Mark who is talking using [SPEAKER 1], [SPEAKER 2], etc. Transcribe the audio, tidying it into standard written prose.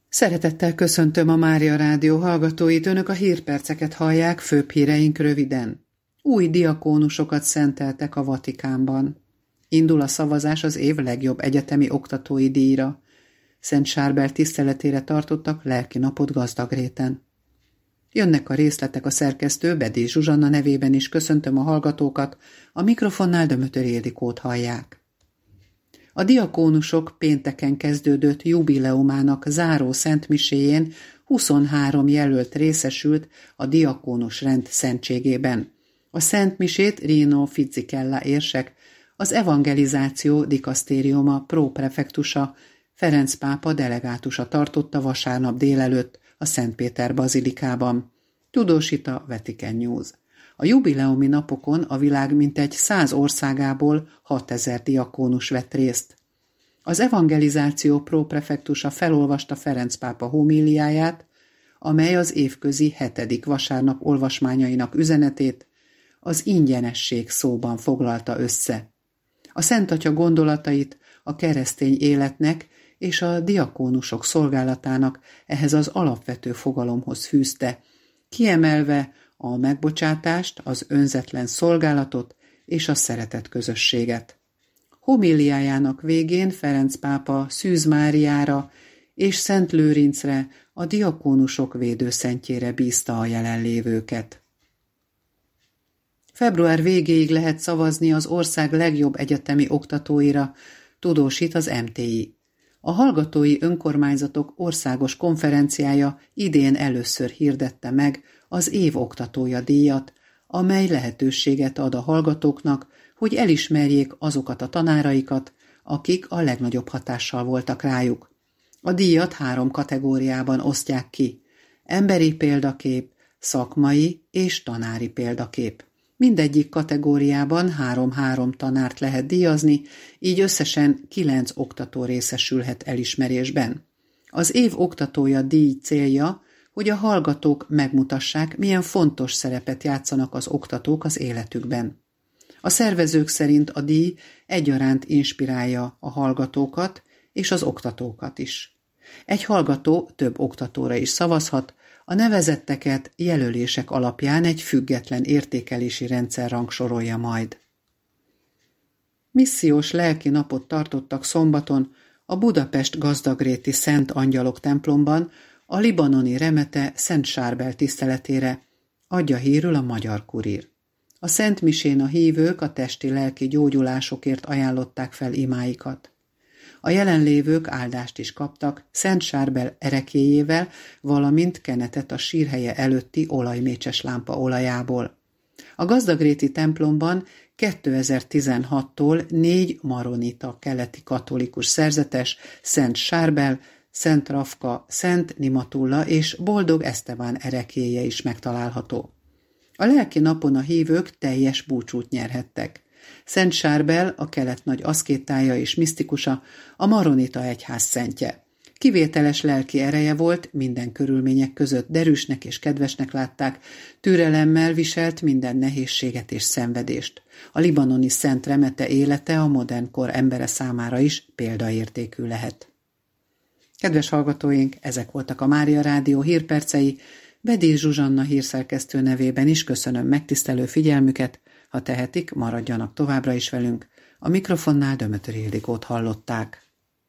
[SPEAKER 1] Szeretettel köszöntöm a Mária Rádió hallgatóit, önök a hírperceket hallják, főbb híreink röviden. Új diakónusokat szenteltek a Vatikánban. Indul a szavazás az év legjobb egyetemi oktatói díjra. Szent Sárbel tiszteletére tartottak lelkinapot Gazdagréten. Jönnek a részletek, a szerkesztő Bedély Zsuzsanna nevében is köszöntöm a hallgatókat, a mikrofonnál Dömötör Ildikót hallják. A diakónusok pénteken kezdődött jubileumának záró szentmiséjén 23 jelölt részesült a diakónus rend szentségében. A szentmisét Rino Fizikella érsek, az evangelizáció dikasztériuma próprefektusa, Ferenc pápa delegátusa tartotta vasárnap délelőtt a Szentpéter bazilikában. Tudósít a Vatican News. A jubileumi napokon a világ mintegy 100 országából 6000 diakónus vett részt. Az evangelizáció próprefektusa felolvasta Ferenc pápa homíliáját, amely az évközi 7. vasárnap olvasmányainak üzenetét az ingyenesség szóban foglalta össze. A Szent Atya gondolatait a keresztény életnek és a diakónusok szolgálatának ehhez az alapvető fogalomhoz fűzte, kiemelve a megbocsátást, az önzetlen szolgálatot és a szeretet közösséget. Homíliájának végén Ferenc pápa Szűz Máriára és Szent Lőrincre, a diakónusok védőszentjére bízta a jelenlévőket. Február végéig lehet szavazni az ország legjobb egyetemi oktatóira, tudósít az MTI. A Hallgatói Önkormányzatok Országos Konferenciája idén először hirdette meg az év oktatója díjat, amely lehetőséget ad a hallgatóknak, hogy elismerjék azokat a tanáraikat, akik a legnagyobb hatással voltak rájuk. A díjat 3 kategóriában osztják ki: emberi példakép, szakmai és tanári példakép. Mindegyik kategóriában 3-3 tanárt lehet díjazni, így összesen 9 oktató részesülhet elismerésben. Az év oktatója díj célja, hogy a hallgatók megmutassák, milyen fontos szerepet játszanak az oktatók az életükben. A szervezők szerint a díj egyaránt inspirálja a hallgatókat és az oktatókat is. Egy hallgató több oktatóra is szavazhat, a nevezetteket jelölések alapján egy független értékelési rendszer rangsorolja majd. Missziós lelki napot tartottak szombaton a Budapest gazdagréti Szent Angyalok templomban a libanoni remete Szent Sárbel tiszteletére, adja hírül a Magyar Kurír. A Szent Misén a hívők a testi-lelki gyógyulásokért ajánlották fel imáikat. A jelenlévők áldást is kaptak Szent Sárbel erekéjével, valamint kenetet a sírhelye előtti olajmécses lámpa olajából. A gazdagréti templomban 2016-tól 4 maronita keleti katolikus szerzetes, Szent Sárbel, Szent Rafka, Szent Nimatulla és Boldog Eszteván erekéje is megtalálható. A lelki napon a hívők teljes búcsút nyerhettek. Szent Sárbel a kelet nagy aszkétája és misztikusa, a maronita egyház szentje. Kivételes lelki ereje volt, minden körülmények között derűsnek és kedvesnek látták, türelemmel viselt minden nehézséget és szenvedést. A libanoni szent remete élete a modern kor embere számára is példaértékű lehet. Kedves hallgatóink, ezek voltak a Mária Rádió hírpercei. Bedély Zsuzsanna hírszerkesztő nevében is köszönöm megtisztelő figyelmüket, ha tehetik, maradjanak továbbra is velünk. A mikrofonnál Dömötör Ildikót hallották.